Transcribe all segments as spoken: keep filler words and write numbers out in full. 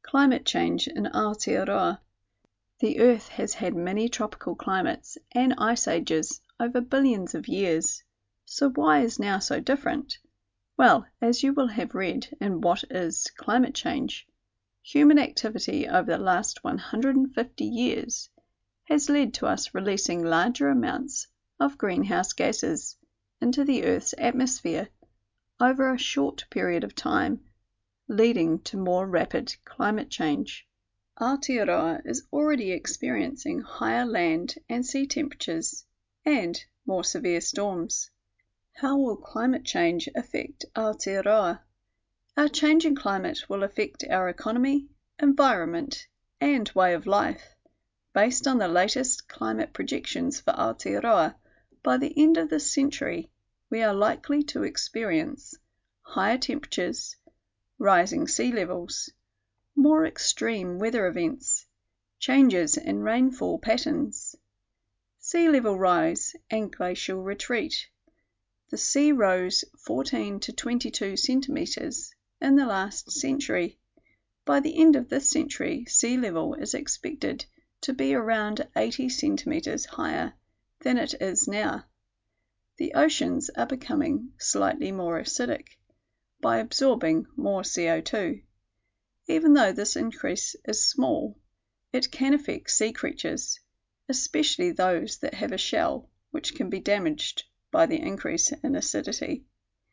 Climate change in Aotearoa. The Earth has had many tropical climates and ice ages over billions of years. So why is now so different? Well, as you will have read in What is Climate Change, human activity over the last one hundred fifty years has led to us releasing larger amounts of greenhouse gases into the Earth's atmosphere over a short period of time, leading to more rapid climate change. Aotearoa is already experiencing higher land and sea temperatures and more severe storms. How will climate change affect Aotearoa? Our changing climate will affect our economy, environment, and way of life. Based on the latest climate projections for Aotearoa, by the end of this century, we are likely to experience higher temperatures, rising sea levels, more extreme weather events, changes in rainfall patterns, sea level rise and glacial retreat. The sea rose fourteen to twenty-two centimetres in the last century. By the end of this century, sea level is expected to be around eighty centimetres higher than it is now. The oceans are becoming slightly more acidic by absorbing more C O two. Even though this increase is small, it can affect sea creatures, especially those that have a shell which can be damaged by the increase in acidity.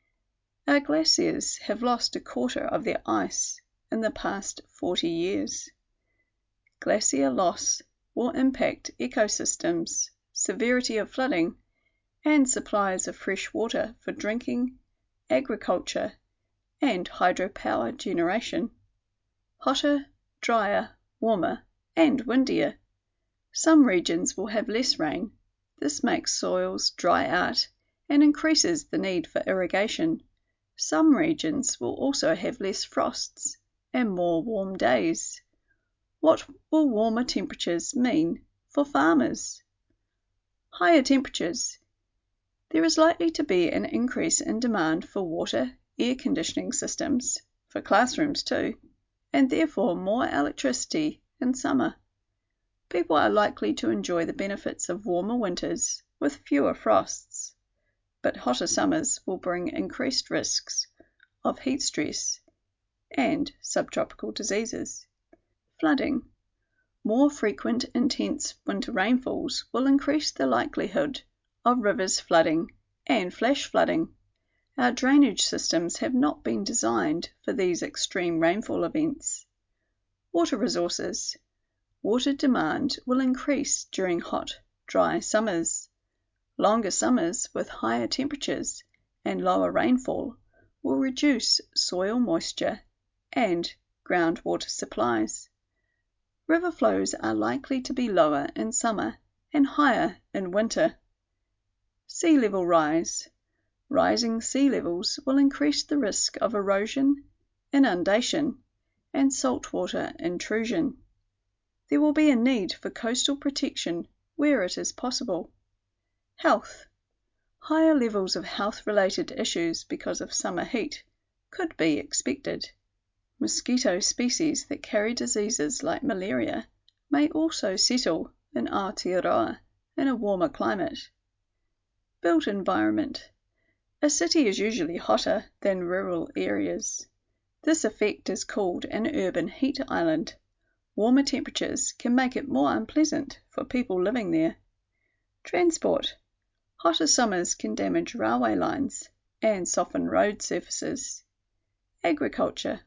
Our glaciers have lost a quarter of their ice in the past forty years. Glacier loss will impact ecosystems, severity of flooding, and supplies of fresh water for drinking, agriculture, and hydropower generation. Hotter, drier, warmer, and windier. Some regions will have less rain. This makes soils dry out and increases the need for irrigation. Some regions will also have less frosts and more warm days. What will warmer temperatures mean for farmers? Higher temperatures. There is likely to be an increase in demand for water, air conditioning systems, for classrooms too, and therefore more electricity in summer. People are likely to enjoy the benefits of warmer winters with fewer frosts, but hotter summers will bring increased risks of heat stress and subtropical diseases. Flooding. More frequent intense winter rainfalls will increase the likelihood of rivers flooding and flash flooding. Our drainage systems have not been designed for these extreme rainfall events. Water resources. Water demand will increase during hot, dry summers. Longer summers with higher temperatures and lower rainfall will reduce soil moisture and groundwater supplies. River flows are likely to be lower in summer and higher in winter. Sea level rise. Rising sea levels will increase the risk of erosion, inundation, and saltwater intrusion. There will be a need for coastal protection where it is possible. Health. Higher levels of health-related issues because of summer heat could be expected. Mosquito species that carry diseases like malaria may also settle in Aotearoa in a warmer climate. Built environment. A city is usually hotter than rural areas. This effect is called an urban heat island. Warmer temperatures can make it more unpleasant for people living there. Transport. Hotter summers can damage railway lines and soften road surfaces. Agriculture.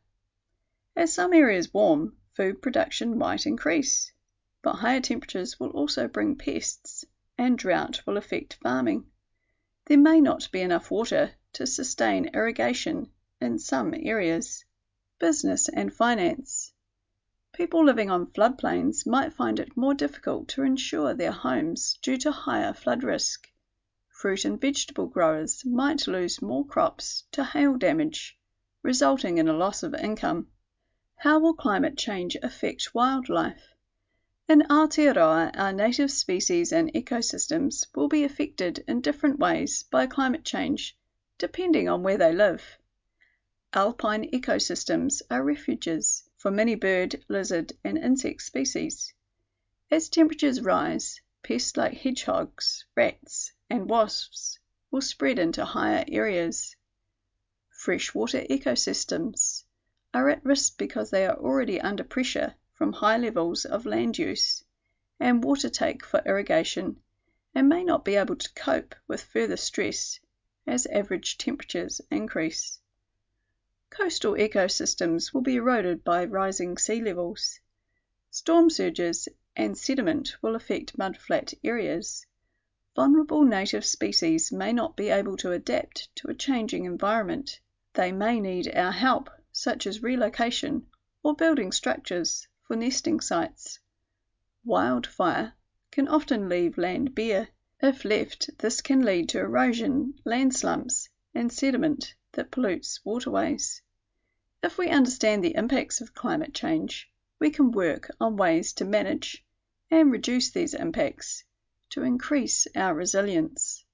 As some areas warm, food production might increase, but higher temperatures will also bring pests, and drought will affect farming. There may not be enough water to sustain irrigation in some areas. Business and finance. People living on floodplains might find it more difficult to insure their homes due to higher flood risk. Fruit and vegetable growers might lose more crops to hail damage, resulting in a loss of income. How will climate change affect wildlife? In Aotearoa, our native species and ecosystems will be affected in different ways by climate change, depending on where they live. Alpine ecosystems are refuges for many bird, lizard, and insect species. As temperatures rise, pests like hedgehogs, rats, and wasps will spread into higher areas. Freshwater ecosystems are at risk because they are already under pressure from high levels of land use and water take for irrigation, and may not be able to cope with further stress as average temperatures increase. Coastal ecosystems will be eroded by rising sea levels. Storm surges and sediment will affect mudflat areas. Vulnerable native species may not be able to adapt to a changing environment. They may need our help, such as relocation or building structures for nesting sites. Wildfire can often leave land bare. If left, this can lead to erosion, land slumps, and sediment that pollutes waterways. If we understand the impacts of climate change, we can work on ways to manage and reduce these impacts to increase our resilience.